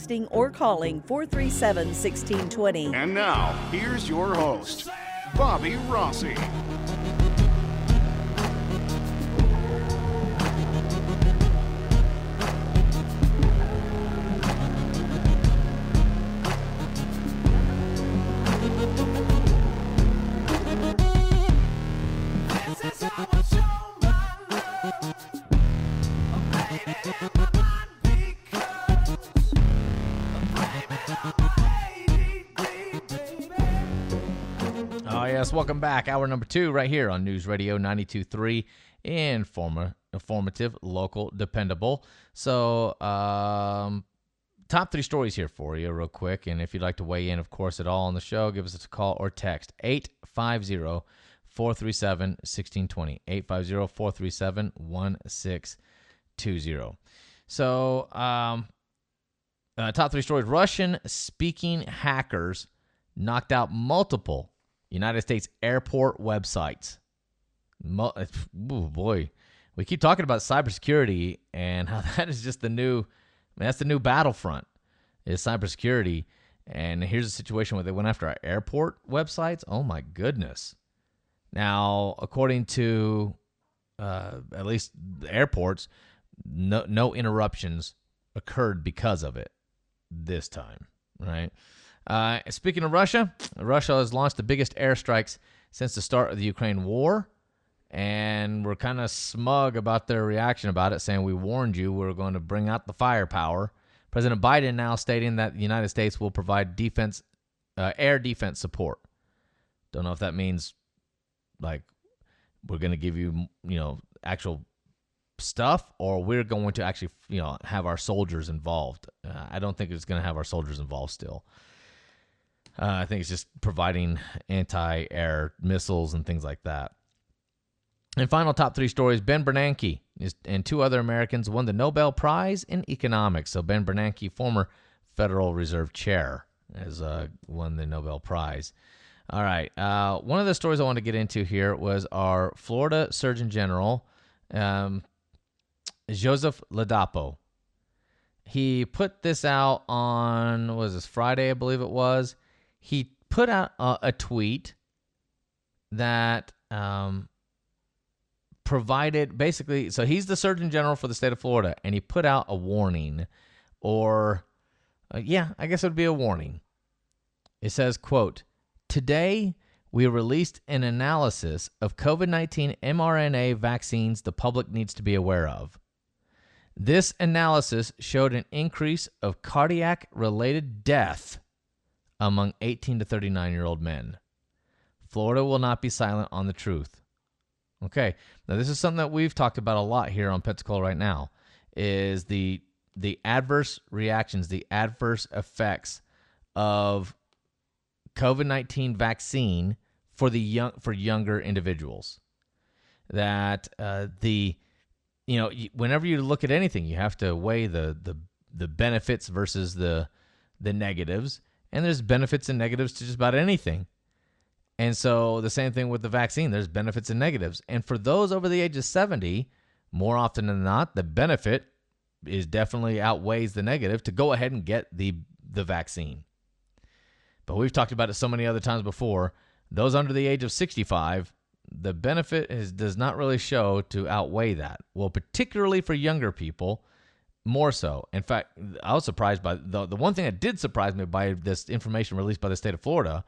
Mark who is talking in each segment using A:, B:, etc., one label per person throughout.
A: texting or calling 437-1620.
B: And now, here's your host, Bobby Rossi.
C: Oh, yes. Welcome back. Hour number 2 right here on News Radio 92.3. Informative, local, dependable. So, top 3 stories here for you real quick. And if you'd like to weigh in, of course, at all on the show, give us a call or text 850-437-1620. 850-437-1620. So, top 3 stories. Russian-speaking hackers knocked out multiple United States airport websites. Oh boy, we keep talking about cybersecurity and how that is just that's the new battlefront is cybersecurity. And here's a situation where they went after our airport websites. Oh my goodness. Now, according to at least the airports, no interruptions occurred because of it this time, right? Speaking of Russia, Russia has launched the biggest airstrikes since the start of the Ukraine war, and we're kind of smug about their reaction about it, saying, "We warned you, we're going to bring out the firepower." President Biden now stating that the United States will provide air defense support. Don't know if that means, like, we're going to give you, actual stuff, or we're going to actually, have our soldiers involved. I don't think it's going to have our soldiers involved still. I think it's just providing anti-air missiles and things like that. And final top 3 stories. Ben Bernanke and 2 other Americans won the Nobel Prize in Economics. So Ben Bernanke, former Federal Reserve Chair, has won the Nobel Prize. All right. One of the stories I want to get into here was our Florida Surgeon General, Joseph Ladapo. He put this out on, Friday, I believe it was. He put out a tweet that provided basically, so he's the Surgeon General for the state of Florida, and he put out a warning, or I guess it would be a warning. It says, quote, "Today, we released an analysis of COVID-19 mRNA vaccines the public needs to be aware of. This analysis showed an increase of cardiac-related death among 18 to 39-year-old men. Florida will not be silent on the truth." Okay, now this is something that we've talked about a lot here on Pensacola right now, is the adverse reactions, the adverse effects of COVID-19 vaccine for younger individuals. That whenever you look at anything, you have to weigh the benefits versus the negatives. And there's benefits and negatives to just about anything. And so the same thing with the vaccine. There's benefits and negatives. And for those over the age of 70, more often than not, the benefit is definitely outweighs the negative to go ahead and get the vaccine. But we've talked about it so many other times before. Those under the age of 65, the benefit does not really show to outweigh that. Well, particularly for younger people, more so. In fact, I was surprised by the one thing that did surprise me by this information released by the state of Florida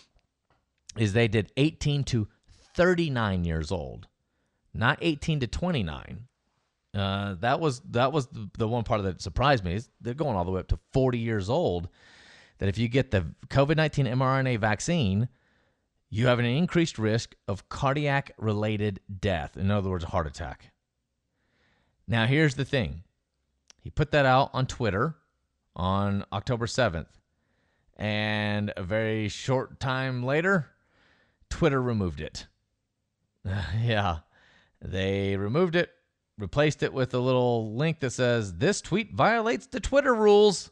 C: is they did 18 to 39 years old, not 18 to 29. That was the one part that surprised me. Is they're going all the way up to 40 years old. That if you get the COVID-19 mRNA vaccine, you have an increased risk of cardiac-related death. In other words, a heart attack. Now, here's the thing. He put that out on Twitter on October 7th. And a very short time later, Twitter removed it. Yeah, they removed it, replaced it with a little link that says, "This tweet violates the Twitter rules."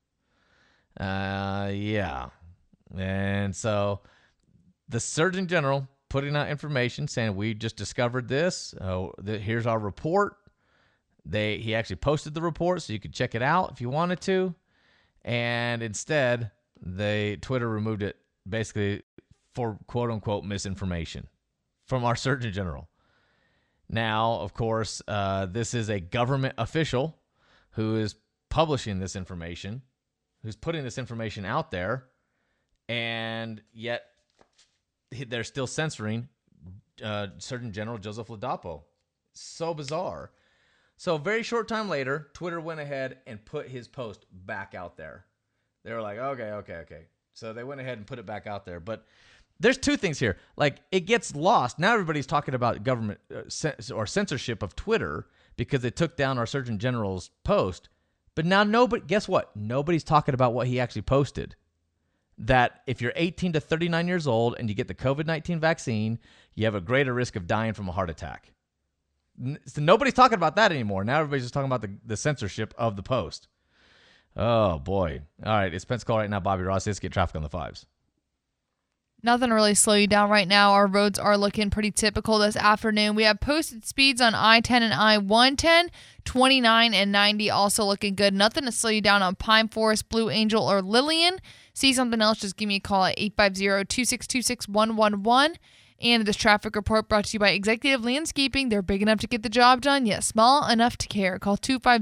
C: Yeah. And so the Surgeon General putting out information saying, "We just discovered this. Here's our report." He actually posted the report so you could check it out if you wanted to. And instead, Twitter removed it basically for quote-unquote misinformation from our Surgeon General. Now, of course, this is a government official who is publishing this information, who's putting this information out there, and yet they're still censoring Surgeon General Joseph Ladapo. So bizarre. So very short time later, Twitter went ahead and put his post back out there. They were like, okay. So they went ahead and put it back out there. But there's two things here. Like, it gets lost. Now everybody's talking about government or censorship of Twitter because they took down our Surgeon General's post. But now guess what? Nobody's talking about what he actually posted. That if you're 18 to 39 years old and you get the COVID-19 vaccine, you have a greater risk of dying from a heart attack. So nobody's talking about that anymore. Now everybody's just talking about the censorship of the post. Oh, boy. All right, it's Pensacola right now. Bobby Ross. Let's get traffic on the 5s.
D: Nothing to really slow you down right now. Our roads are looking pretty typical this afternoon. We have posted speeds on I-10 and I-110, 29 and 90 also looking good. Nothing to slow you down on Pine Forest, Blue Angel, or Lillian. See something else, just give me a call at 850-262-6111. And this traffic report brought to you by Executive Landscaping. They're big enough to get the job done, yet small enough to care. Call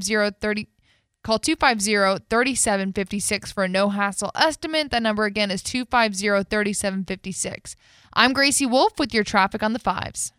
D: 250-3756 for a no-hassle estimate. That number again is 250-3756. I'm Gracie Wolf with your traffic on the 5s.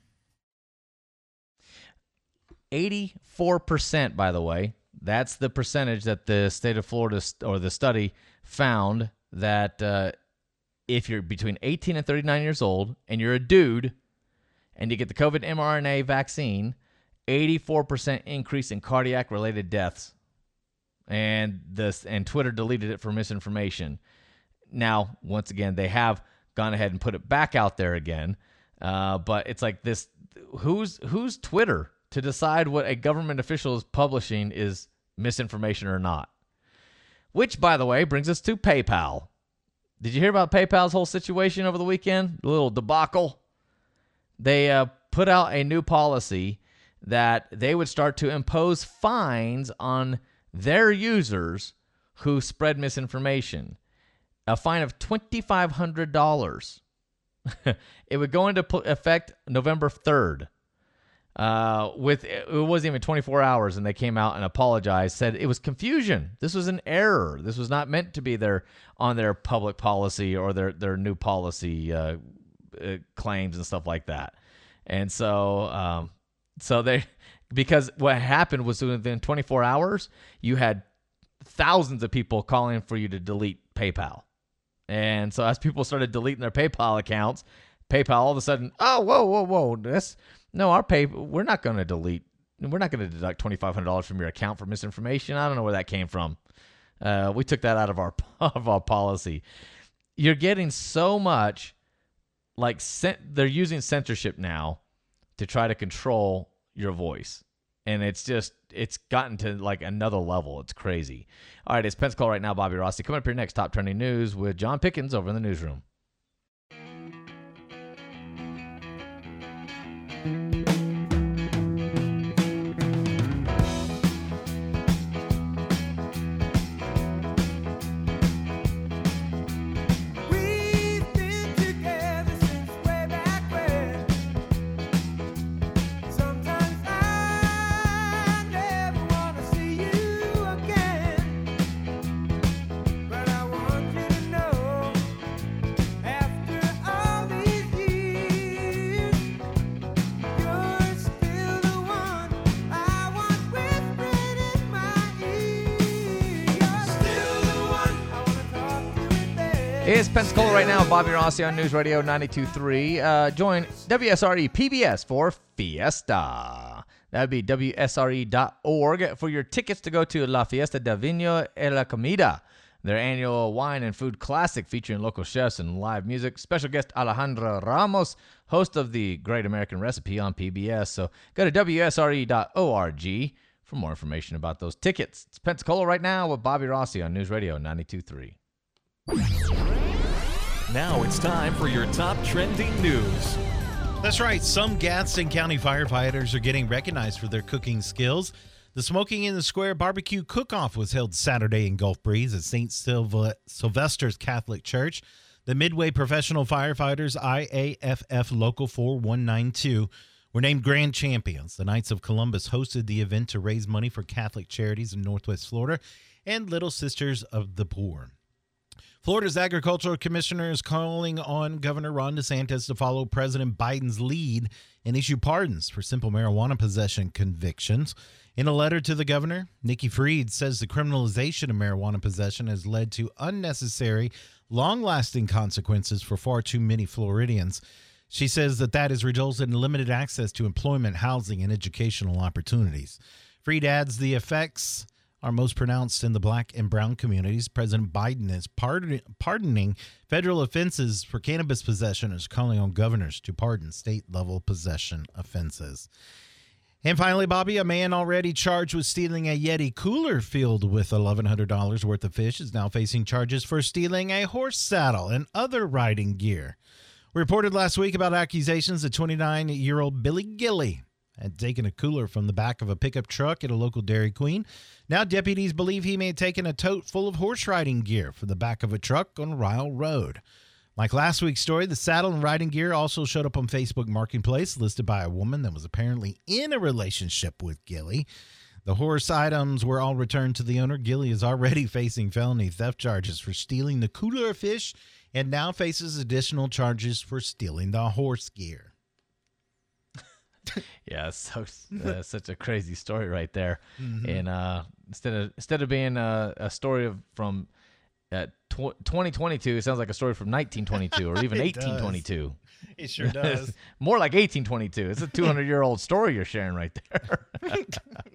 C: 84%, by the way. That's the percentage that the state of Florida, or the study, found that if you're between 18 and 39 years old and you're a dude and you get the COVID mRNA vaccine, 84% increase in cardiac-related deaths. And Twitter deleted it for misinformation. Now, once again, they have gone ahead and put it back out there again. But it's like this: who's Twitter to decide what a government official is publishing is misinformation or not? Which, by the way, brings us to PayPal. Did you hear about PayPal's whole situation over the weekend? A little debacle. They put out a new policy that they would start to impose fines on their users who spread misinformation. A fine of $2,500. It would go into effect November 3rd. It wasn't even 24 hours, and they came out and apologized, said it was confusion. This was an error. This was not meant to be on their public policy or their new policy claims and stuff like that. And so because what happened was within 24 hours, you had thousands of people calling for you to delete PayPal. And so as people started deleting their PayPal accounts, PayPal all of a sudden, oh, whoa. We're not going to delete. We're not going to deduct $2,500 from your account for misinformation. I don't know where that came from. We took that out of our policy. You're getting so much, they're using censorship now to try to control your voice. And it's gotten to another level. It's crazy. All right, it's Pensacola right now. Bobby Rossi coming up here next. Top trending news with John Pickens over in the newsroom. It's Pensacola right now. Bobby Rossi on News Radio 92.3. Join WSRE PBS for Fiesta. That would be WSRE.org for your tickets to go to La Fiesta de Vino y la Comida, their annual wine and food classic featuring local chefs and live music. Special guest Alejandra Ramos, host of the Great American Recipe on PBS. So go to WSRE.org for more information about those tickets. It's Pensacola right now with Bobby Rossi on News Radio 92.3.
E: Now it's time for your top trending news.
F: That's right. Some Gadsden County firefighters are getting recognized for their cooking skills. The Smoking in the Square Barbecue Cook-Off was held Saturday in Gulf Breeze at St. Sylvester's Catholic Church. The Midway Professional Firefighters IAFF Local 4192 were named grand champions. The Knights of Columbus hosted the event to raise money for Catholic charities in Northwest Florida and Little Sisters of the Poor. Florida's Agricultural Commissioner is calling on Governor Ron DeSantis to follow President Biden's lead and issue pardons for simple marijuana possession convictions. In a letter to the governor, Nikki Fried says the criminalization of marijuana possession has led to unnecessary, long-lasting consequences for far too many Floridians. She says that has resulted in limited access to employment, housing, and educational opportunities. Fried adds the effects are most pronounced in the black and brown communities. President Biden is pardoning federal offenses for cannabis possession and is calling on governors to pardon state-level possession offenses. And finally, Bobby, a man already charged with stealing a Yeti cooler filled with $1,100 worth of fish is now facing charges for stealing a horse saddle and other riding gear. We reported last week about accusations that 29-year-old Billy Gilly had taken a cooler from the back of a pickup truck at a local Dairy Queen. Now deputies believe he may have taken a tote full of horse riding gear from the back of a truck on Ryle Road. Like last week's story, the saddle and riding gear also showed up on Facebook Marketplace, listed by a woman that was apparently in a relationship with Gilly. The horse items were all returned to the owner. Gilly is already facing felony theft charges for stealing the cooler of fish and now faces additional charges for stealing the horse gear.
C: Yeah, so such a crazy story right there. Mm-hmm. And instead of being a story from 2022, it sounds like a story from 1922 or even 1822.
F: It sure does.
C: More like 1822. It's a 200-year-old story you're sharing right there.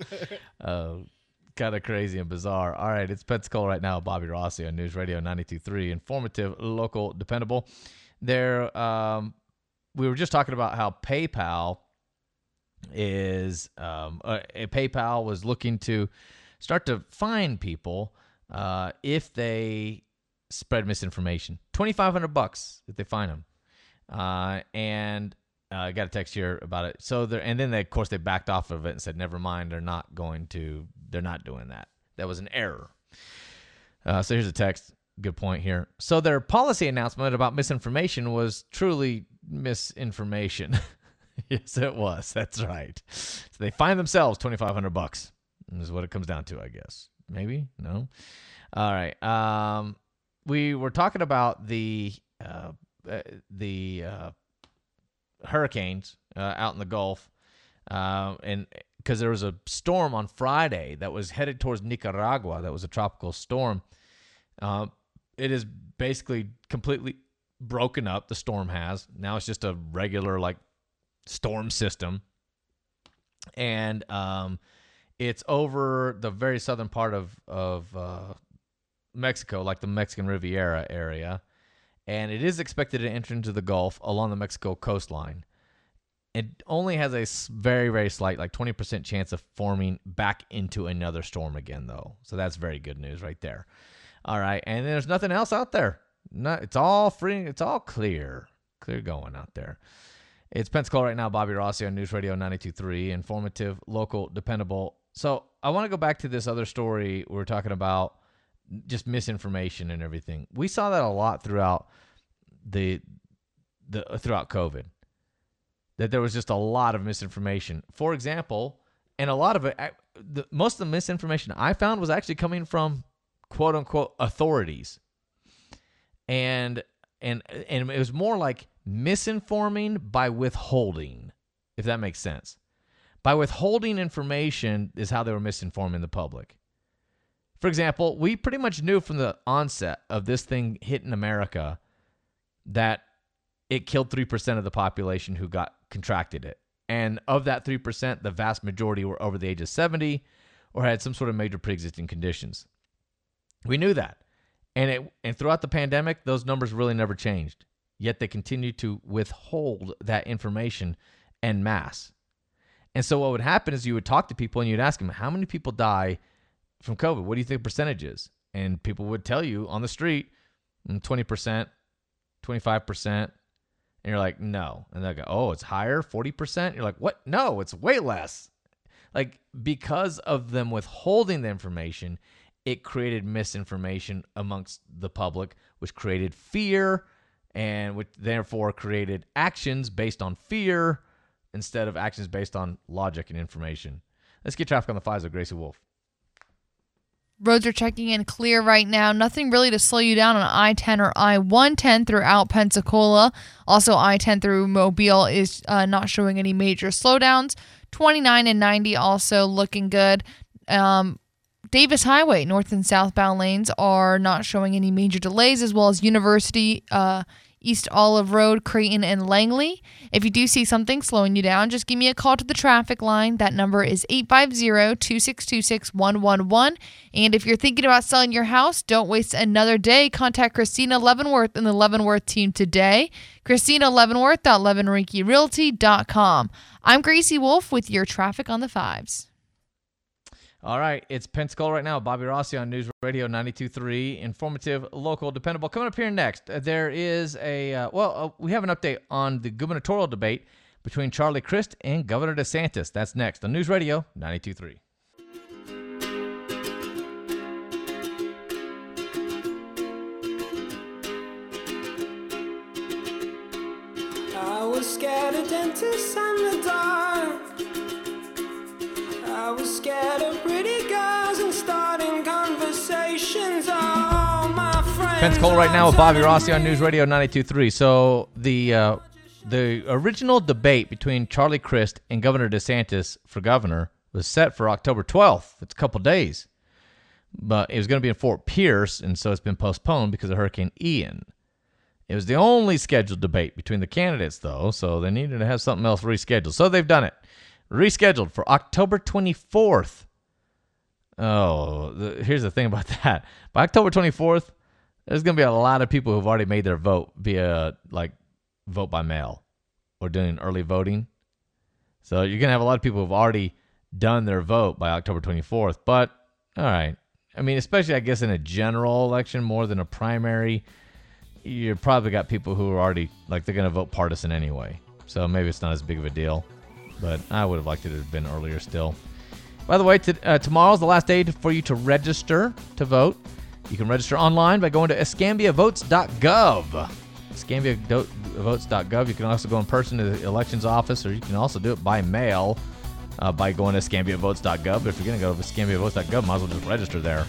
C: Kind of crazy and bizarre. All right, it's Pensacola right now. Bobby Rossi on News Radio 92.3. Informative, local, dependable. There, we were just talking about how PayPal is PayPal was looking to start to fine people if they spread misinformation. $2,500 if they fine them. And I got a text here about it. So and then of course they backed off of it and said, never mind, they're not doing that. That was an error. So here's a text. Good point here. So their policy announcement about misinformation was truly misinformation. Yes, it was. That's right. So they fine themselves $2,500. Is what it comes down to, I guess. Maybe? No? All right. We were talking about the hurricanes out in the Gulf, and because there was a storm on Friday that was headed towards Nicaragua. That was a tropical storm. It is basically completely broken up. The storm has. Now it's just a regular storm system, and it's over the very southern part of Mexico, like the Mexican Riviera area, and it is expected to enter into the Gulf along the Mexico coastline. It only has a very, very slight, 20% chance of forming back into another storm again, though. So that's very good news right there. All right, and there's nothing else out there. It's all free. It's all clear going out there. It's Pensacola right now. Bobby Rossi on News Radio 92.3. Informative, local, dependable. So I want to go back to this other story we were talking about, just misinformation and everything. We saw that a lot throughout throughout COVID. That there was just a lot of misinformation. For example, and a lot of it, most of the misinformation I found was actually coming from quote unquote authorities, and it was more like misinforming by withholding, if that makes sense. By withholding information is how they were misinforming the public. For example, we pretty much knew from the onset of this thing hitting America that it killed 3% of the population who contracted it. And of that 3%, the vast majority were over the age of 70 or had some sort of major pre-existing conditions. We knew that. And throughout the pandemic, those numbers really never changed. Yet they continue to withhold that information en masse. And so what would happen is you would talk to people and you'd ask them, how many people die from COVID? What do you think the percentage is? And people would tell you on the street, 20%, 25%. And you're like, no. And they'll go, oh, it's higher, 40%? You're like, what? No, it's way less. like because of them withholding the information, it created misinformation amongst the public, which created fear and which therefore created actions based on fear instead of actions based on logic and information. Let's get traffic on the 5s with Gracie Wolf.
D: Roads are checking in clear right now. Nothing really to slow you down on I-10 or I-110 throughout Pensacola. Also, I-10 through Mobile is not showing any major slowdowns. 29 and 90 also looking good. Davis Highway, north and southbound lanes are not showing any major delays, as well as University, East Olive Road, Creighton, and Langley. If you do see something slowing you down, just give me a call to the traffic line. That number is 850-262-6111. And if you're thinking about selling your house, don't waste another day. Contact Christina Leavenworth and the Leavenworth team today. Christina Leavenworth.LeavenworthRealty.com. I'm Gracie Wolf with your traffic on the 5s.
C: All right, it's Pensacola right now. Bobby Rossi on News Radio 92.3. Informative, local, dependable. Coming up here next, there is we have an update on the gubernatorial debate between Charlie Crist and Governor DeSantis. That's next on News Radio 92.3.
G: I was scared of dentists and the dark. I was scared of pretty girls and starting conversations. All my friends.
C: Pensacola right now with Bobby Rossi on News Radio 92.3. So the original debate between Charlie Crist and Governor DeSantis for governor was set for October 12th. It's a couple days. But it was going to be in Fort Pierce, and so it's been postponed because of Hurricane Ian. It was the only scheduled debate between the candidates, though, so they needed to have something else rescheduled. So they've done it. Rescheduled for October 24th. Here's the thing about that. By October 24th, there's going to be a lot of people who've already made their vote via, vote by mail or doing early voting. So you're going to have a lot of people who've already done their vote by October 24th. But, all right. I mean, especially, I guess, in a general election more than a primary, you probably got people who are already, they're going to vote partisan anyway. So maybe it's not as big of a deal. But I would have liked it to have been earlier still. By the way, tomorrow's the last day for you to register to vote. You can register online by going to escambiavotes.gov. Escambiavotes.gov. You can also go in person to the elections office, or you can also do it by mail by going to escambiavotes.gov. But if you're going to go to escambiavotes.gov, might as well just register there.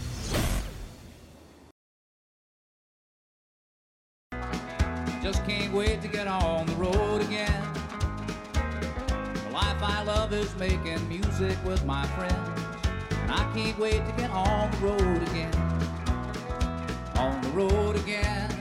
H: Just can't wait to get on the road again. The life I love is making music with my friends. And I can't wait to get on the road again. On the road again.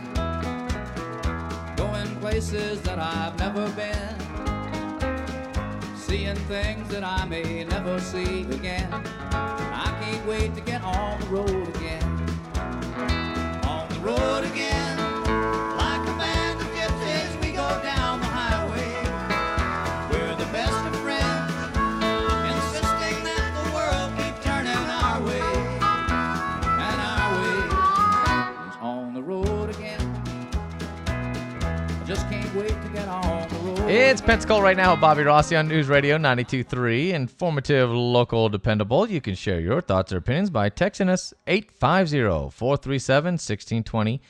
H: Going places that I've never been. Seeing things that I may never see again. I can't wait to get on the road again. On the road again. Like a band of gypsies, we go down the highway. We're the best of friends, insisting that the world keep turning our way. And our way is on the road again. I just can't wait to get on the road.
C: It's Pensacola right now with Bobby Rossi on News Radio 92.3. Informative, local, dependable. You can share your thoughts or opinions by texting us 850-437-1620.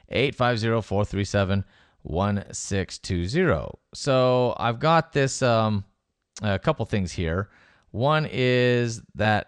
C: 850-437-1620. So I've got this a couple things here. One is that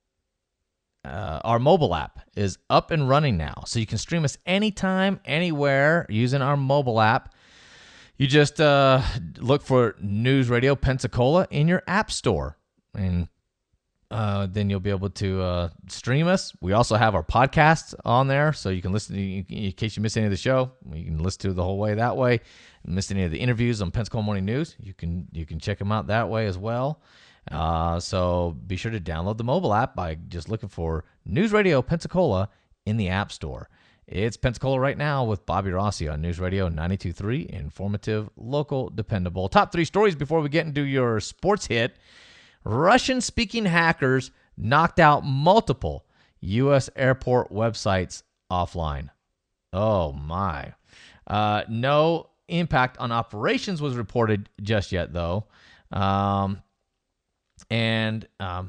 C: our mobile app is up and running now. So you can stream us anytime, anywhere using our mobile app. You just look for News Radio Pensacola in your app store, and then you'll be able to stream us. We also have our podcasts on there, so you can listen in case you miss any of the show. You can listen to it the whole way that way. Miss any of the interviews on Pensacola Morning News, you can check them out that way as well. So be sure to download the mobile app by just looking for News Radio Pensacola in the app store. It's Pensacola right now with Bobby Rossi on News Radio 92.3. Informative, local, dependable. Top 3 stories before we get into your sports hit. Russian-speaking hackers knocked out multiple U.S. airport websites offline. Oh, my. No impact on operations was reported just yet, though. And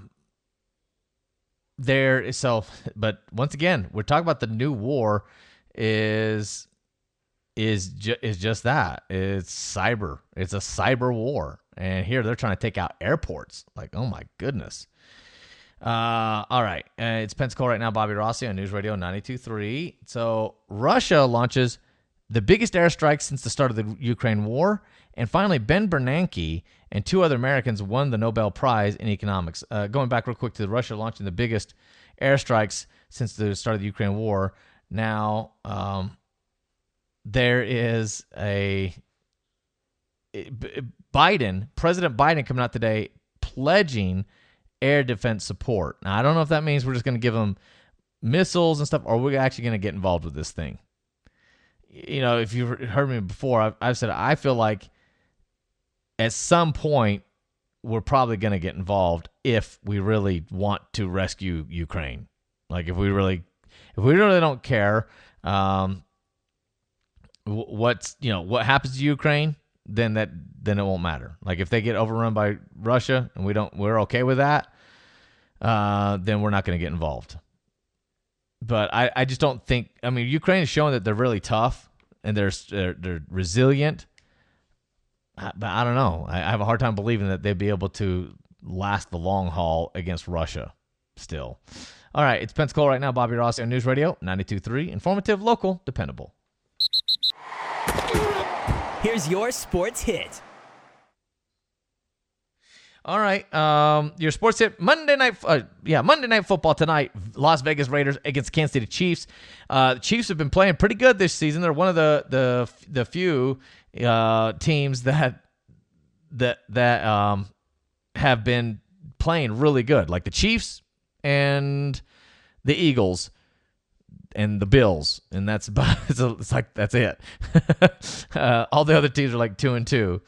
C: but once again, we're talking about the new war is just that. It's cyber. It's a cyber war. And here they're trying to take out airports. Like, oh my goodness. All right. It's Pensacola right now. Bobby Rossi on News Radio 92.3. So Russia launches the biggest airstrike since the start of the Ukraine war. And finally, Ben Bernanke and 2 other Americans won the Nobel Prize in economics. Going back real quick to Russia launching the biggest airstrikes since the start of the Ukraine war. Now, there is President Biden coming out today pledging air defense support. Now, I don't know if that means we're just going to give them missiles and stuff, or we're actually going to get involved with this thing. You know, if you've heard me before, I've said I feel like at some point we're probably going to get involved if we really want to rescue Ukraine. Like if we really don't care what happens to Ukraine, then it won't matter. Like if they get overrun by Russia and we're okay with that, then we're not going to get involved. But I just don't think. I mean, Ukraine is showing that they're really tough and they're resilient. But I don't know. I have a hard time believing that they'd be able to last the long haul against Russia. Still, all right. It's Pensacola right now. Bobby Rossi on News Radio 92.3. Informative, local, dependable.
I: Here's your sports hit.
C: All right, your sports hit Monday night football tonight. Las Vegas Raiders against Kansas City Chiefs. The Chiefs have been playing pretty good this season. They're one of the few teams that have been playing really good, like the Chiefs and the Eagles and the Bills, and that's about that's it. All the other teams are like 2-2.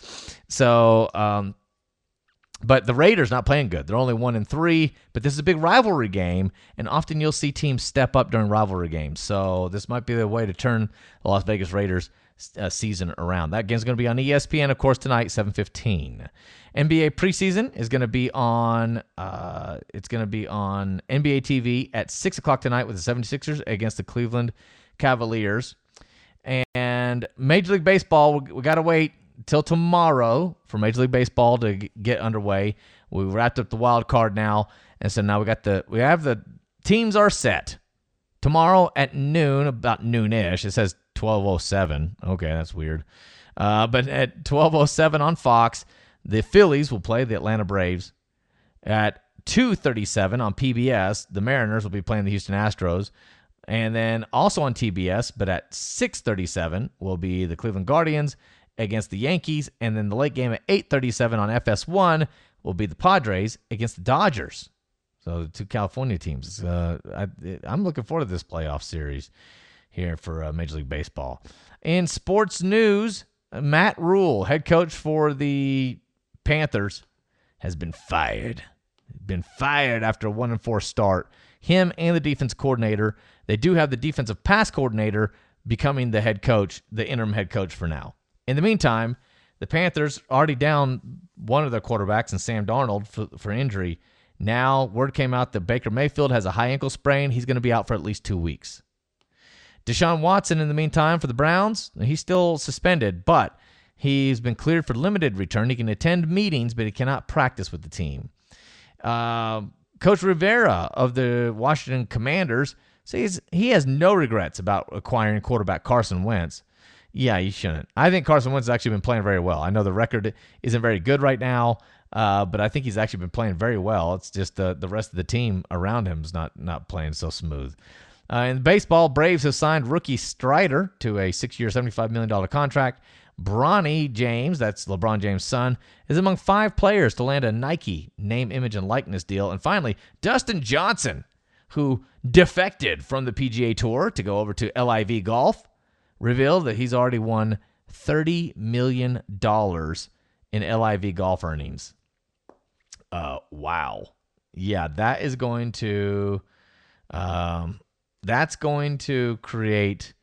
C: So. But the Raiders not playing good. They're only 1-3, but this is a big rivalry game, and often you'll see teams step up during rivalry games. So this might be the way to turn the Las Vegas Raiders season around. That game's going to be on ESPN, of course, tonight, 7:15. NBA preseason is going to be on. It's going to be on NBA TV at 6 o'clock tonight with the 76ers against the Cleveland Cavaliers. And Major League Baseball, we got to wait till tomorrow for Major League Baseball to get underway. We wrapped up the wild card now, and so now we have the teams are set. Tomorrow at noon, about noonish. It says 12:07. Okay, that's weird. But at 12:07 on Fox, the Phillies will play the Atlanta Braves. At 2:37 on PBS, the Mariners will be playing the Houston Astros. And then also on TBS, but at 6:37 will be the Cleveland Guardians against the Yankees, and then the late game at 8:37 on FS1 will be the Padres against the Dodgers. So the 2 California teams. I'm looking forward to this playoff series here for Major League Baseball. In sports news, Matt Rule, head coach for the Panthers, has been fired. Been fired after a 1-4 start. Him and the defense coordinator. They do have the defensive pass coordinator becoming the head coach, the interim head coach for now. In the meantime, the Panthers already down one of their quarterbacks, and Sam Darnold for injury. Now, word came out that Baker Mayfield has a high ankle sprain. He's going to be out for at least 2 weeks. Deshaun Watson, in the meantime, for the Browns, he's still suspended, but he's been cleared for limited return. He can attend meetings, but he cannot practice with the team. Coach Rivera of the Washington Commanders says he has no regrets about acquiring quarterback Carson Wentz. Yeah, you shouldn't. I think Carson Wentz has actually been playing very well. I know the record isn't very good right now, but I think he's actually been playing very well. It's just the rest of the team around him is not playing so smooth. In baseball, Braves have signed rookie Strider to a 6-year, $75 million contract. Bronny James, that's LeBron James' son, is among 5 players to land a Nike name, image, and likeness deal. And finally, Dustin Johnson, who defected from the PGA Tour to go over to LIV Golf, revealed that he's already won $30 million in LIV golf earnings. Wow. Yeah, that is going to create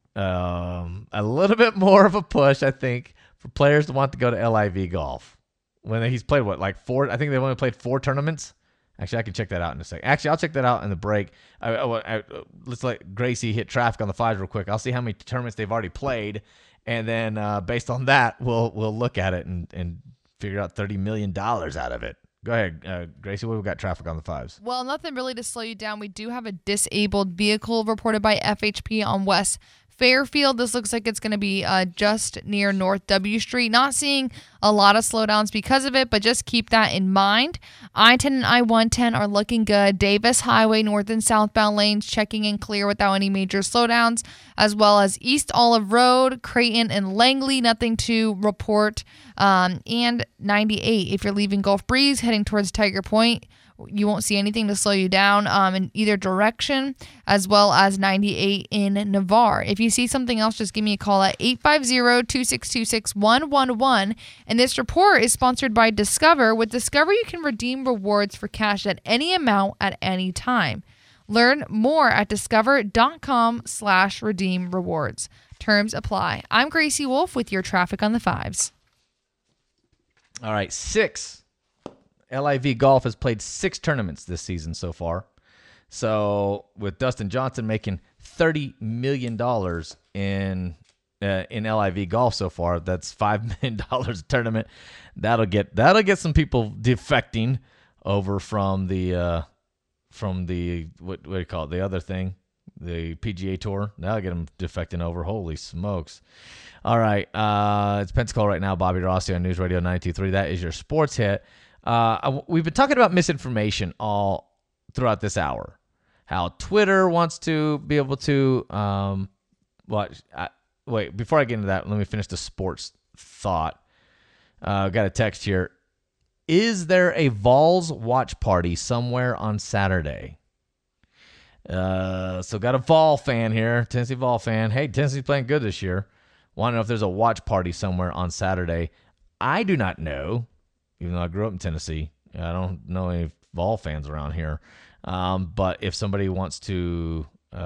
C: a little bit more of a push, I think, for players to want to go to LIV golf. when he's played like 4. I think they've only played 4 tournaments. Actually, I can check that out in a second. Actually, I'll check that out in the break. Let's let Gracie hit traffic on the 5s real quick. I'll see how many tournaments they've already played, and then based on that, we'll look at it and figure out $30 million out of it. Go ahead, Gracie. What we got traffic on the 5s?
D: Well, nothing really to slow you down. We do have a disabled vehicle reported by FHP on West Fairfield. This looks like it's going to be just near North W Street. Not seeing a lot of slowdowns because of it, but just keep that in mind. I-10 and I-110 are looking good. Davis Highway north and southbound lanes checking in clear without any major slowdowns, as well as East Olive Road, Creighton, and Langley. Nothing to report. And 98, if you're leaving Gulf Breeze heading towards Tiger Point, you won't see anything to slow you down in either direction, as well as 98 in Navarre. If you see something else, just give me a call at 850-262-6111. And this report is sponsored by Discover. With Discover, you can redeem rewards for cash at any amount at any time. Learn more at discover.com/redeem rewards. Terms apply. I'm Gracie Wolf with your traffic on the 5s.
C: All right, 6. LIV Golf has played 6 tournaments this season so far. So with Dustin Johnson making $30 million in LIV Golf so far, that's $5 million a tournament. That'll get some people defecting over from the what do you call it, the other thing, the PGA Tour. That'll get them defecting over. Holy smokes. All right, it's Pensacola right now. Bobby Rossi on News Radio 92.3. That is your sports hit. We've been talking about misinformation all throughout this hour. How Twitter wants to be able to wait, before I get into that, let me finish the sports thought. Got a text here. Is there a Vols watch party somewhere on Saturday? So got a Vol fan here, Tennessee Vol fan. Hey, Tennessee's playing good this year. Want to know if there's a watch party somewhere on Saturday. I do not know. Even though I grew up in Tennessee, I don't know any Vol fans around here. But if somebody wants to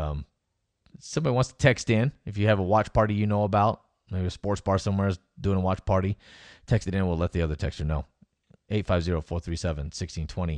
C: text in, if you have a watch party you know about, maybe a sports bar somewhere is doing a watch party, text it in. We'll let the other texter know. 850-437-1620,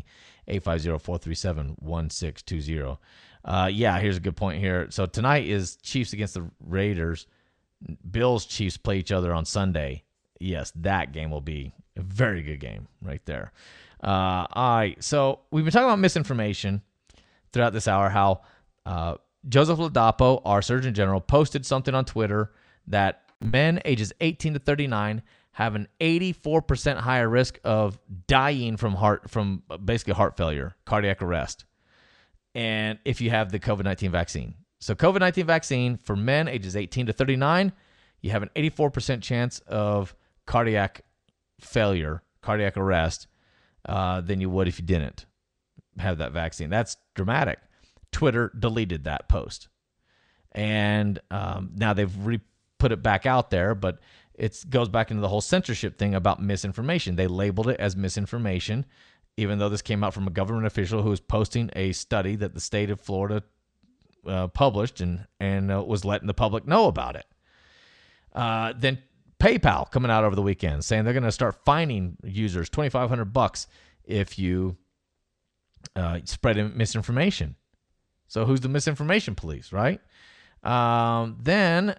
C: 850-437-1620. Yeah, here's a good point here. So tonight is Chiefs against the Raiders. Bills Chiefs play each other on Sunday. Yes, that game will be a very good game right there. All right, so we've been talking about misinformation throughout this hour, how Joseph Ladapo, our Surgeon General, posted something on Twitter that men ages 18 to 39 have an 84% higher risk of dying from basically heart failure, cardiac arrest, and if you have the COVID-19 vaccine. So COVID-19 vaccine for men ages 18 to 39, you have an 84% chance of cardiac failure, cardiac arrest, than you would if you didn't have that vaccine. That's dramatic. Twitter deleted that post. And now they've put it back out there, but it goes back into the whole censorship thing about misinformation. They labeled it as misinformation, even though this came out from a government official who was posting a study that the state of Florida published and was letting the public know about it. Then PayPal coming out over the weekend saying they're going to start fining users $2,500 if you spread misinformation. So who's the misinformation police, right? Then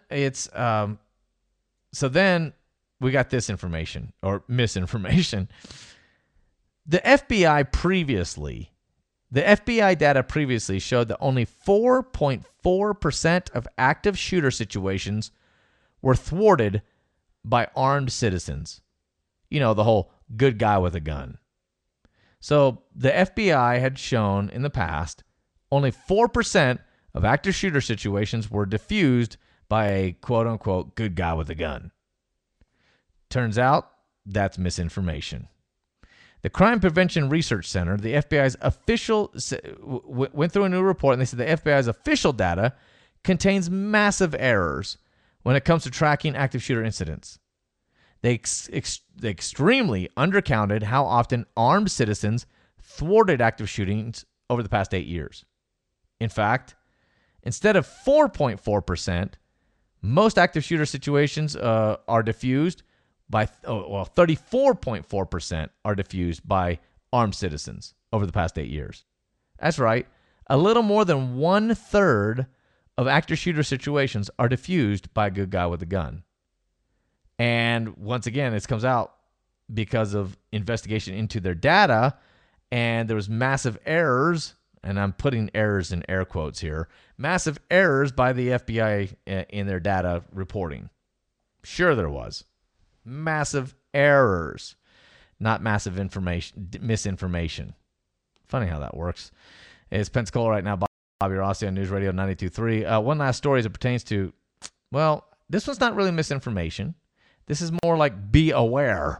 C: we got this information or misinformation. The FBI data previously showed that only 4.4% of active shooter situations were thwarted by armed citizens. You know, the whole good guy with a gun. So the FBI had shown in the past only 4% of active shooter situations were diffused by a quote-unquote good guy with a gun. Turns out that's misinformation. The Crime Prevention Research Center, the FBI's official, went through a new report, and they said the FBI's official data contains massive errors when it comes to tracking active shooter incidents. They extremely undercounted how often armed citizens thwarted active shootings over the past 8 years. In fact, instead of 4.4%, most active shooter situations are diffused 34.4% are diffused by armed citizens over the past 8 years. That's right. A little more than 1/3 of active shooter situations are diffused by a good guy with a gun. And once again, this comes out because of investigation into their data, and there was massive errors, and I'm putting errors in air quotes here, massive errors by the FBI in their data reporting. Sure there was. Massive errors, not massive misinformation. Funny how that works. It's Pensacola right now. Bobby Rossi on News Radio 92.3. One last story as it pertains to, well, this one's not really misinformation. This is more like be aware.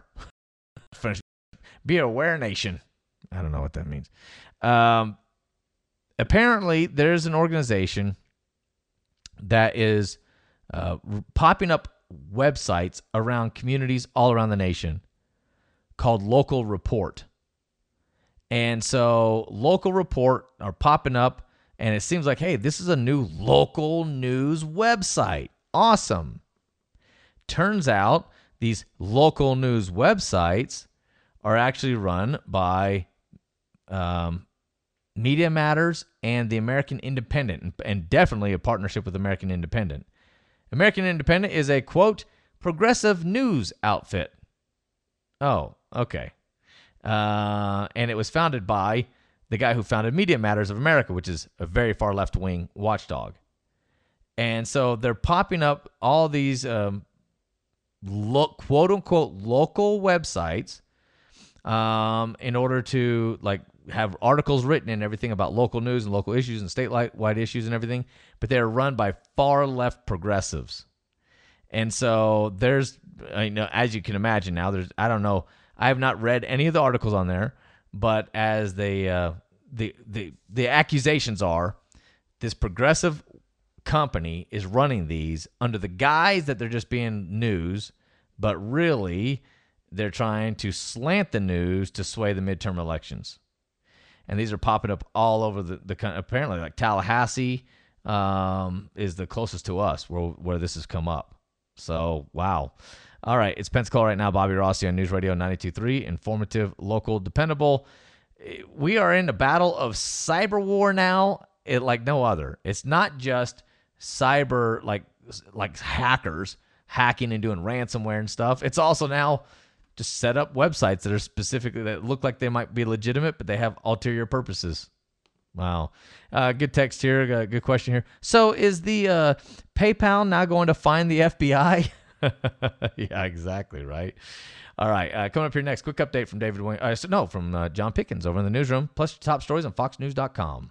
C: Be aware nation. I don't know what that means. Apparently, there's an organization that is popping up websites around communities all around the nation called Local Report. And so Local Report are popping up, and it seems like, hey, this is a new local news website. Awesome. Turns out these local news websites are actually run by Media Matters and the American Independent, and definitely a partnership with American Independent. American Independent is a, quote, progressive news outfit. Oh, okay. And it was founded by the guy who founded Media Matters of America, which is a very far left-wing watchdog. And so they're popping up all these quote-unquote local websites in order to like have articles written and everything about local news and local issues and statewide issues and everything, but they're run by far left progressives. And so there's, as you can imagine now, I don't know, I have not read any of the articles on there, but as the accusations are, this progressive company is running these under the guise that they're just being news, but really they're trying to slant the news to sway the midterm elections. And these are popping up all over the country. Apparently, like Tallahassee is the closest to us where this has come up. So, wow. All right, it's Pensacola right now. Bobby Rossi on News Radio 92.3. Informative, local, dependable. We are in a battle of cyber war now, like no other. It's not just cyber, like hackers hacking and doing ransomware and stuff. It's also now just set up websites that are specifically, that look like they might be legitimate, but they have ulterior purposes. Wow. Good text here. Good question here. So is the PayPal now going to find the FBI? Yeah, exactly, right? All right. Coming up here next, quick update from David Wayne. From John Pickens over in the newsroom, plus your top stories on foxnews.com.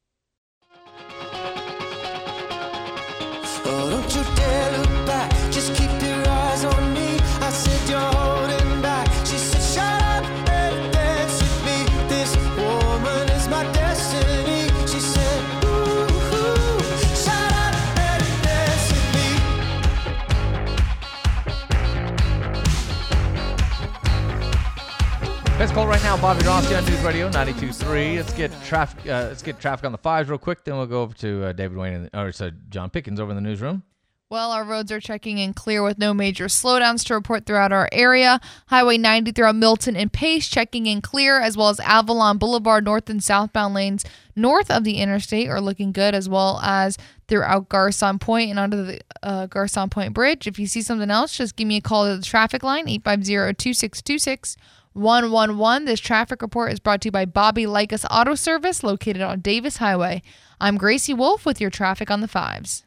G: Oh, don't you dare look back, just keep your eyes on me. I said you're holding back. She said shut up and dance with me. This woman is my destiny. She said ooh, shut up and dance with me.
C: Pensacola right now, Bobby Rossi on News Radio 92.3. Let's get traffic on the fives real quick. Then we'll go over to David Wayne John Pickens over in the newsroom.
D: Well, our roads are checking in clear with no major slowdowns to report throughout our area. Highway 90 throughout Milton and Pace checking in clear, as well as Avalon Boulevard north and southbound lanes north of the interstate are looking good, as well as throughout Garcon Point and under the Garcon Point Bridge. If you see something else, just give me a call to the traffic line, 850-262-6111. This traffic report is brought to you by Bobby Likas Auto Service, located on Davis Highway. I'm Gracie Wolf with your traffic on the fives.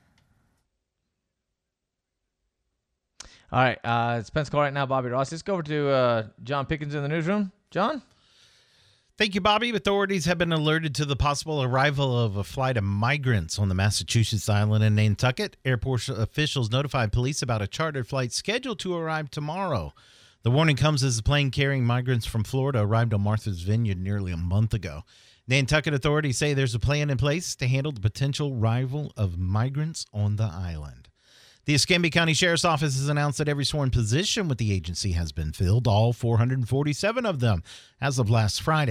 C: All right, it's Pensacola right now, Bobby Rossi. Let's go over to John Pickens in the newsroom. John?
F: Thank you, Bobby. Authorities have been alerted to the possible arrival of a flight of migrants on the Massachusetts island in Nantucket. Airport officials notified police about a chartered flight scheduled to arrive tomorrow. The warning comes as the plane carrying migrants from Florida arrived on Martha's Vineyard nearly a month ago. Nantucket authorities say there's a plan in place to handle the potential arrival of migrants on the island. The Escambia County Sheriff's Office has announced that every sworn position with the agency has been filled, all 447 of them, as of last Friday.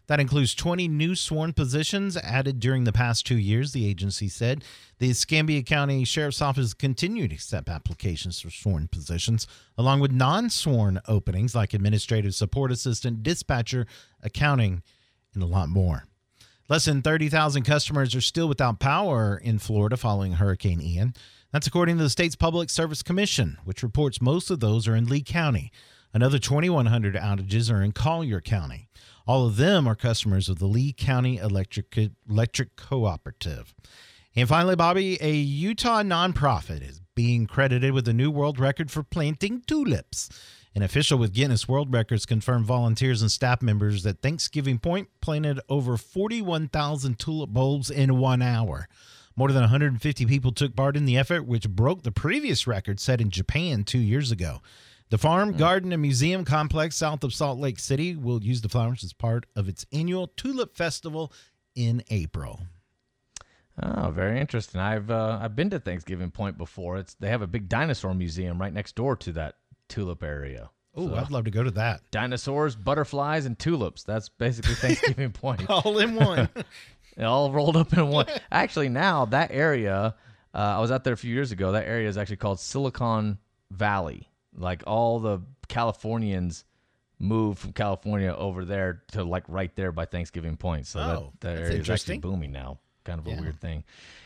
F: That includes 20 new sworn positions added during the past 2 years, the agency said. The Escambia County Sheriff's Office continued to accept applications for sworn positions, along with non-sworn openings like administrative support assistant, dispatcher, accounting, and a lot more. Less than 30,000 customers are still without power in Florida following Hurricane Ian. That's according to the state's Public Service Commission, which reports most of those are in Lee County. Another 2,100 outages are in Collier County. All of them are customers of the Lee County Electric Cooperative. And finally, Bobby, a Utah nonprofit is being credited with a new world record for planting tulips. An official with Guinness World Records confirmed volunteers and staff members at Thanksgiving Point planted over 41,000 tulip bulbs in 1 hour. More than 150 people took part in the effort, which broke the previous record set in Japan 2 years ago. The farm, garden, and museum complex south of Salt Lake City will use the flowers as part of its annual Tulip Festival in April.
C: Oh, very interesting. I've been to Thanksgiving Point before. They have a big dinosaur museum right next door to that tulip area.
F: Oh, so, I'd love to go to that.
C: Dinosaurs, butterflies, and tulips. That's basically Thanksgiving Point.
F: All in one.
C: All rolled up in one. Actually, now that area, I was out there a few years ago. That area is actually called Silicon Valley. Like all the Californians moved from California over there to like right there by Thanksgiving Point. So that area is actually booming now. Kind of a weird thing.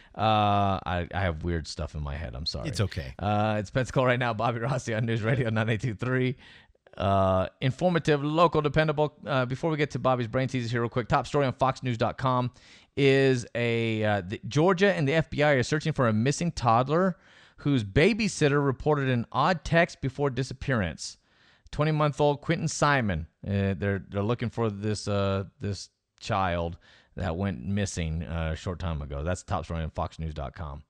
C: I have weird stuff in my head. I'm sorry.
F: It's okay.
C: It's Pensacola right now. Bobby Rossi on News Radio 98.3. Informative, local, dependable. Before we get to Bobby's brain teasers here real quick, top story on foxnews.com is Georgia and the FBI are searching for a missing toddler whose babysitter reported an odd text before disappearance. 20-month-old Quentin Simon. They're looking for this child that went missing a short time ago. That's the top story on foxnews.com.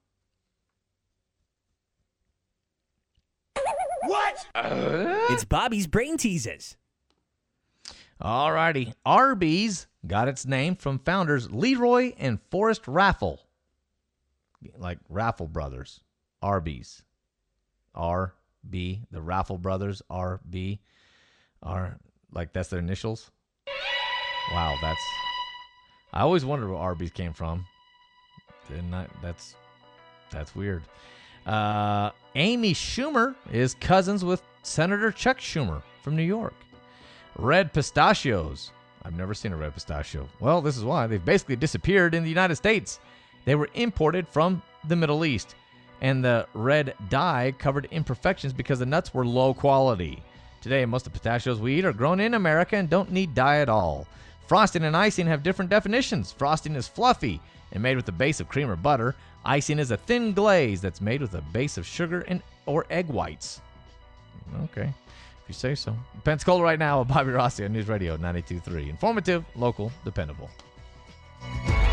I: What? It's Bobby's brain teasers.
C: All righty. Arby's got its name from founders Leroy and Forrest Raffle. Like Raffle Brothers. Arby's. R-B. The Raffle Brothers. R-B. Like that's their initials? Wow, that's... I always wondered where Arby's came from. That's weird. Amy Schumer is cousins with Senator Chuck Schumer from New York. Red pistachios. I've never seen a red pistachio. Well, this is why. They've basically disappeared in the United States. They were imported from the Middle East. And the red dye covered imperfections because the nuts were low quality. Today, most of the pistachios we eat are grown in America and don't need dye at all. Frosting and icing have different definitions. Frosting is fluffy and made with a base of cream or butter. Icing is a thin glaze that's made with a base of sugar or egg whites. Okay, if you say so. Pensacola right now with Bobby Rossi on News Radio 92.3. Informative, local, dependable.